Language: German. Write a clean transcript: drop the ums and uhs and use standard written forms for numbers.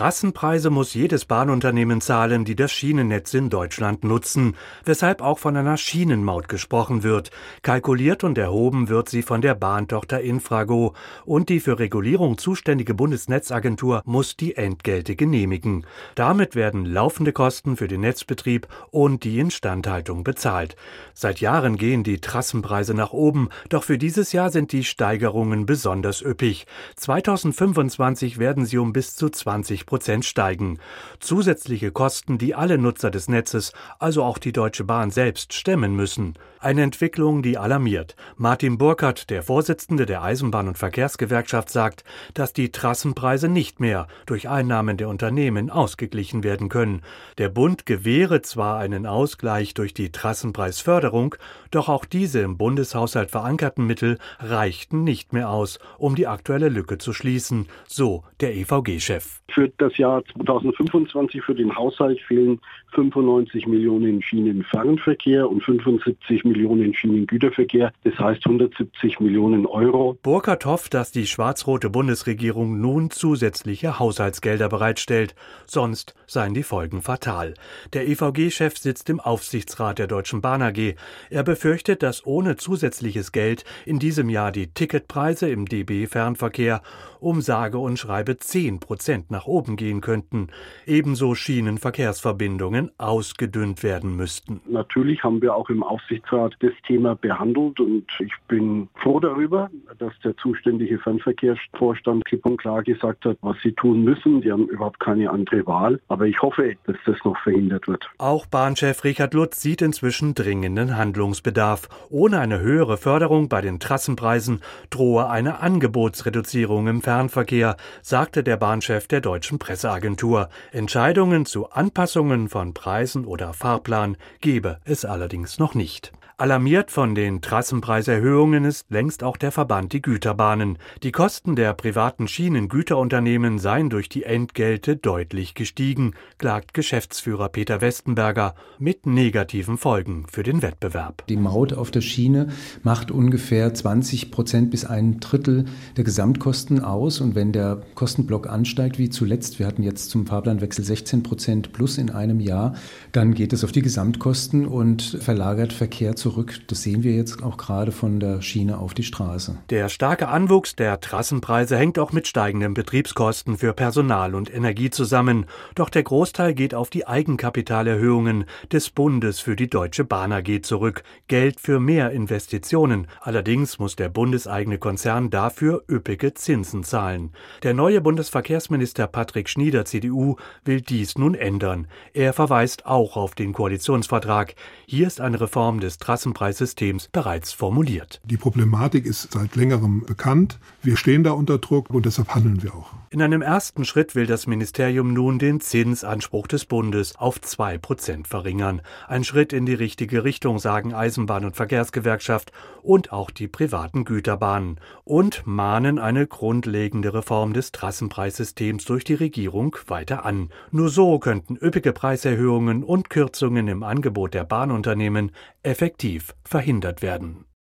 Trassenpreise muss jedes Bahnunternehmen zahlen, die das Schienennetz in Deutschland nutzen, weshalb auch von einer Schienenmaut gesprochen wird. Kalkuliert und erhoben wird sie von der Bahntochter Infrago, und die für Regulierung zuständige Bundesnetzagentur muss die Entgelte genehmigen. Damit werden laufende Kosten für den Netzbetrieb und die Instandhaltung bezahlt. Seit Jahren gehen die Trassenpreise nach oben, doch für dieses Jahr sind die Steigerungen besonders üppig. 2025 werden sie um bis zu 20% steigen. Zusätzliche Kosten, die alle Nutzer des Netzes, also auch die Deutsche Bahn selbst, stemmen müssen. Eine Entwicklung, die alarmiert. Martin Burkert, der Vorsitzende der Eisenbahn- und Verkehrsgewerkschaft, sagt, dass die Trassenpreise nicht mehr durch Einnahmen der Unternehmen ausgeglichen werden können. Der Bund gewähre zwar einen Ausgleich durch die Trassenpreisförderung, doch auch diese im Bundeshaushalt verankerten Mittel reichten nicht mehr aus, um die aktuelle Lücke zu schließen, so der EVG-Chef. Für das Jahr 2025 für den Haushalt fehlen 95 Millionen Schienenfernverkehr und 75 Millionen Schienengüterverkehr, das heißt 170 Millionen Euro. Burkert hofft, dass die schwarz-rote Bundesregierung nun zusätzliche Haushaltsgelder bereitstellt, sonst seien die Folgen fatal. Der EVG-Chef sitzt im Aufsichtsrat der Deutschen Bahn AG. Er befürchtet, dass ohne zusätzliches Geld in diesem Jahr die Ticketpreise im DB-Fernverkehr um sage und schreibe 10% nach oben gehen könnten. Ebenso Schienenverkehrsverbindungen ausgedünnt werden müssten. Natürlich haben wir auch im Aufsichtsrat das Thema behandelt und ich bin froh darüber, dass der zuständige Fernverkehrsvorstand klipp und klar gesagt hat, was sie tun müssen. Die haben überhaupt keine andere Wahl, aber ich hoffe, dass das noch verhindert wird. Auch Bahnchef Richard Lutz sieht inzwischen dringenden Handlungsbedarf. Ohne eine höhere Förderung bei den Trassenpreisen drohe eine Angebotsreduzierung im Fernverkehr, sagte der Bahnchef der Deutschen Presseagentur. Entscheidungen zu Anpassungen von Preisen oder Fahrplan gebe es allerdings noch nicht. Alarmiert von den Trassenpreiserhöhungen ist längst auch der Verband Die Güterbahnen. Die Kosten der privaten Schienengüterunternehmen seien durch die Entgelte deutlich gestiegen, klagt Geschäftsführer Peter Westenberger, mit negativen Folgen für den Wettbewerb. Die Maut auf der Schiene macht ungefähr 20% bis ein Drittel der Gesamtkosten aus. Und wenn der Kostenblock ansteigt, wie zuletzt, wir hatten jetzt zum Fahrplanwechsel 16% plus in einem Jahr, dann geht es auf die Gesamtkosten und verlagert Verkehr zurück. Das sehen wir jetzt auch gerade von der Schiene auf die Straße. Der starke Anwuchs der Trassenpreise hängt auch mit steigenden Betriebskosten für Personal und Energie zusammen. Doch der Großteil geht auf die Eigenkapitalerhöhungen des Bundes für die Deutsche Bahn AG zurück. Geld für mehr Investitionen. Allerdings muss der bundeseigene Konzern dafür üppige Zinsen zahlen. Der neue Bundesverkehrsminister Patrick Schnieder, CDU, will dies nun ändern. Er verweist auch auf den Koalitionsvertrag. Hier ist eine Reform des Trassenpreissystems bereits formuliert. Die Problematik ist seit längerem bekannt. Wir stehen da unter Druck und deshalb handeln wir auch. In einem ersten Schritt will das Ministerium nun den Zinsanspruch des Bundes auf 2% verringern. Ein Schritt in die richtige Richtung, sagen Eisenbahn- und Verkehrsgewerkschaft und auch die privaten Güterbahnen. Und mahnen eine grundlegende Reform des Trassenpreissystems durch die Regierung weiter an. Nur so könnten üppige Preiserhöhungen und Kürzungen im Angebot der Bahnunternehmen effektiv verhindert werden.